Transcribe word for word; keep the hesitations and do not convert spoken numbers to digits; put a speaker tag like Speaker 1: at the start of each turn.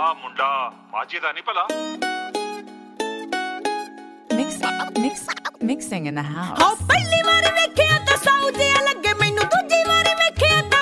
Speaker 1: ਆ ਮੁੰਡਾ ਮਾਝੇ ਦਾ ਨਹੀਂ ਭਲਾ?
Speaker 2: Mixing in the house.
Speaker 3: ਹਾਂ ਪਹਿਲੀ ਵਾਰ ਵੇਖਿਆ ਤਾਂ ਸਾਊ ਜਿਹਾ ਲੱਗੇ ਮੈਨੂੰ, ਦੂਜੀ ਵਾਰ ਵੇਖਿਆ